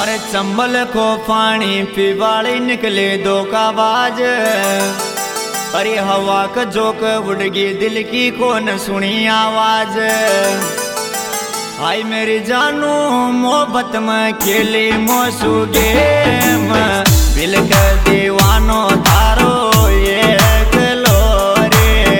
अरे चंबल को पानी पीवाड़ी निकले दो का बाज। अरे हवा का जोक उड़गी दिल की कौन सुनी आवाज। आई मेरी जानू मोहब्बत में खेली मोसू गेम। दिल का दीवानो तारो ये कलो रे।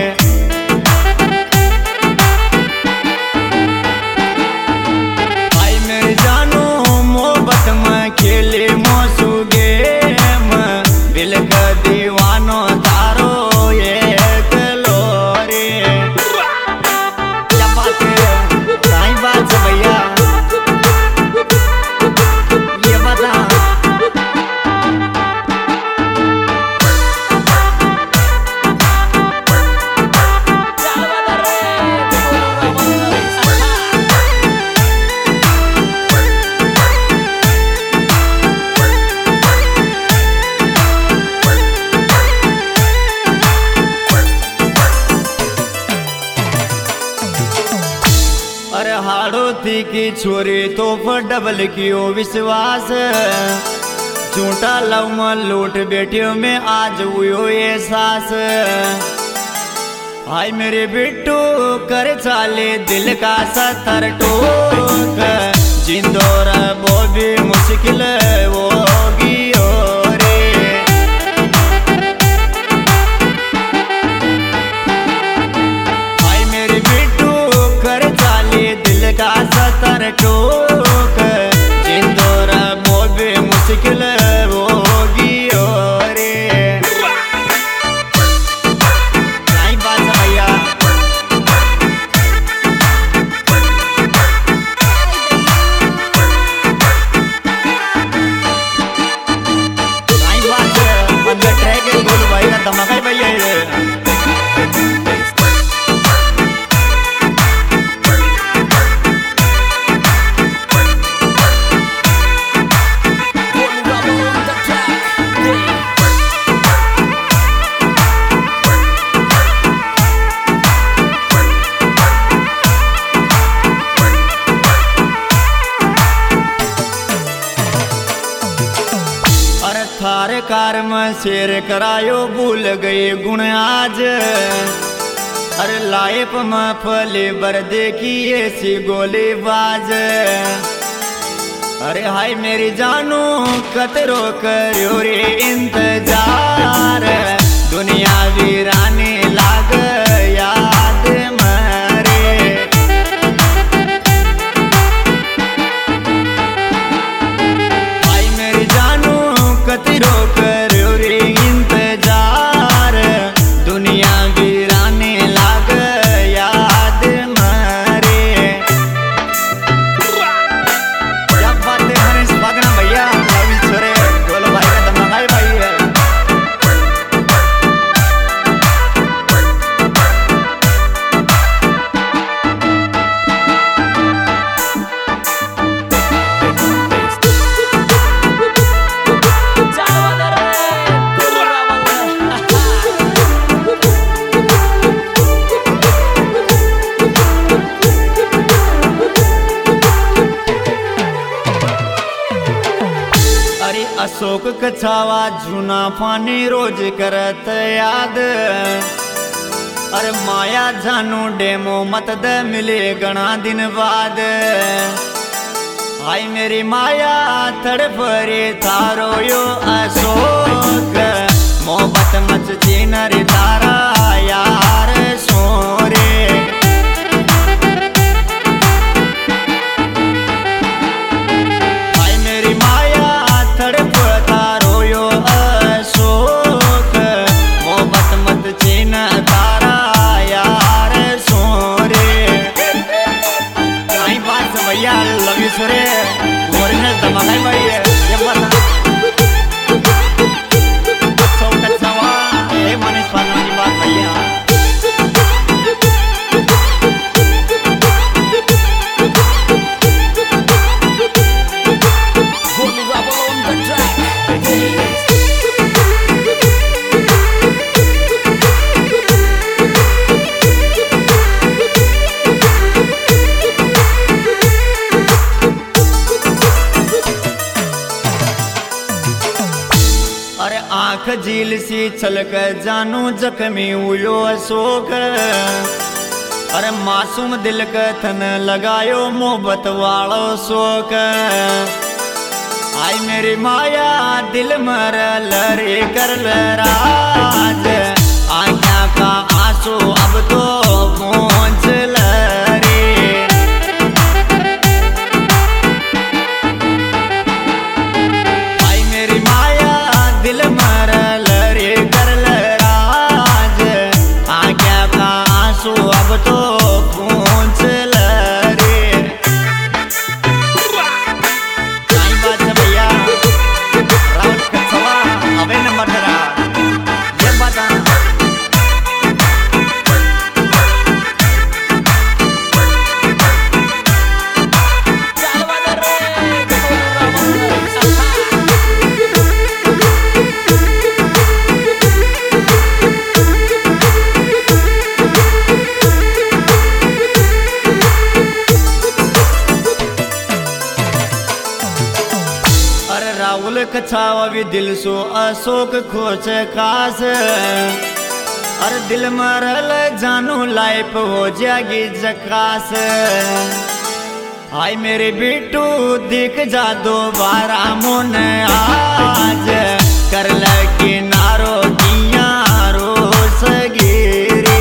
आई मेरी जानू मोहब्बत में खेली मोसू गेम। दिल का दीवानो तारो ये कलो रे। क्या बात है, सही बात है भैया, ये बता। अरे हाड़ो थी की छोरी तो डबल कियो विश्वास। झूठा लव में लूट बेटियों में आज हुयो ये सास। हाय मेरे बिट्टू कर चाले दिल का सतर टोक। जिंदोर वो भी मुश्किल होगी रे। हाय मेरे बिट्टू कर चाले दिल का सतर टोक। जिंदोर वो भी मुश्किल होगी रे। नहीं बात है भैया, नहीं बात है। बंदे ट्रैक बोलो भाई का धमाका ही भैया ये। थारे कार में शेर करायो भूल गए गुण आज। अरे लाइफ में फले बर देखी ऐसी गोलीबाज। अरे हाय मेरी जानू कतरो करो रे इंतजार। दुनिया वीरानी लाग याद मरे। हाय मेरी जानू कतरो करो रे इंतजार। दुनिया वीराने लाग याद मरे। क्या बात है हरीश बागना भैया, अभी छोरे बोलो भाई का धमाका है भाई है। अशोक कछावा जूना पानी रोज करत याद। अरे माया जानू डेमो मत दे मिले गणा दिन बाद। हाय मेरी माया तड़प रे तारो यो अशोक। मोहब्बत मच चीन रे तारा यार सोरे। लव यू छोरे, ओरिजिनल धमाका है भाई है, ये बता। सौ कच्चा मनीष पालना की बात भैया। आँख झील सी छलक जानू जख्मी हुयो अशोक। अरे मासूम दिल का थन लगायो मोहब्बत वालो शोक। आई मेरी माया दिल मर लरे कर राज, आज्ञा का आंसू अब तो पहुंच लरे। आई मेरी माया दिल मर लरे कर राज, आज्ञा का आंसू अब तो पहुंच लरे। क्या बात है भैया, राउत कछवा अबे नंबर तेरा ये बता। राहुल कछावा भी दिल सो अशोक खोच खास। अरे दिल मरल जानू लाइफ हो जागी जकास। हाय मेरे बिट्टू दिख जा दोबारा मोन आज, कर ल किनारो दिया रोस गिरे।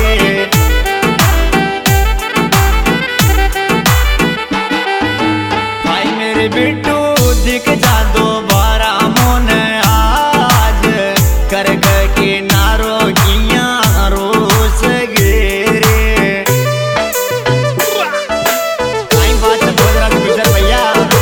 हाय मेरे बिट्टू दिख जा दोबारा मोन आज, कर किनारो किया रोस गिरे। आई बात है भोजराज गुजर भैया।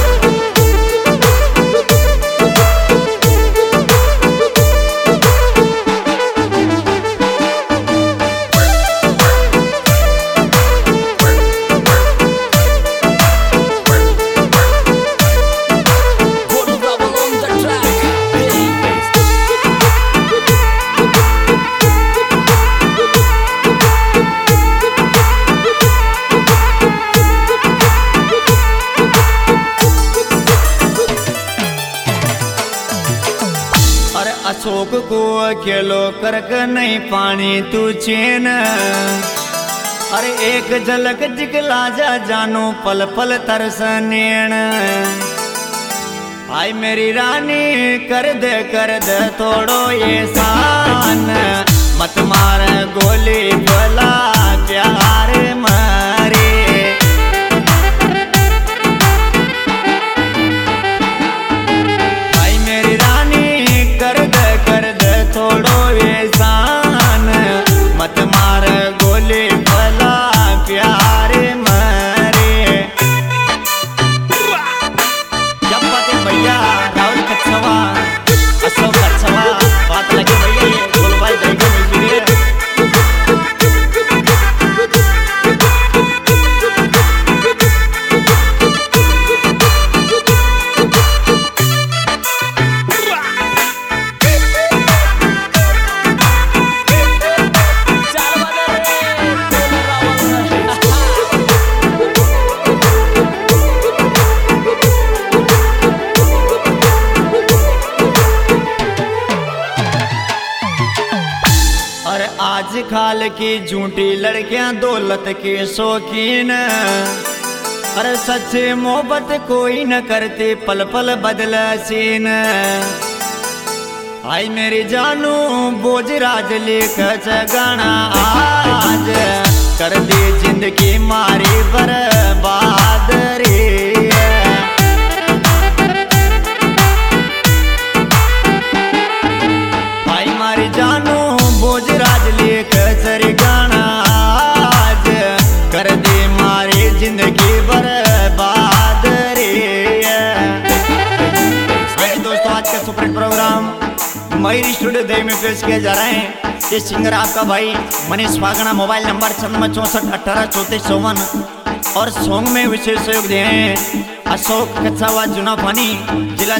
अशोक को अकेलो करक नहीं पानी तू चैन। अरे एक झलक दिखला जा जानू पल पल तरस नैन। आई मेरी रानी कर दे थोड़ो ये सान, मत मार गोली भला प्यार मारे। आई मेरी रानी कर दे थोड़ो एहसान, मत मार गोली भला प्यार मरे। जब बातें भैया राहुल कछवा अशोक कछवा बात लगे भैया ये बोल भाई देखे मिल आज खाल की झूठी लड़कियां दौलत के शौकीन। अरे सच्चे मोहब्बत कोई न करते पल पल बदल सीन। आई मेरी जानू बोझ राज लिख गाना आज, कर दी जिंदगी मारी बर्बाद रे। आई मारी जानू बोझ राज लिख गाना आज, कर दे मारी जिंदगी बर्बाद रे। दोस्तों आज का super program Mayuri studio Devi में पेश किया जा रहा है। ये सिंगर आपका भाई मनीष वागना, मोबाइल नंबर 9664183454। और सॉन्ग में विशेष सहयोग दिए हैं अशोक कछावा, जुना पानी, जिला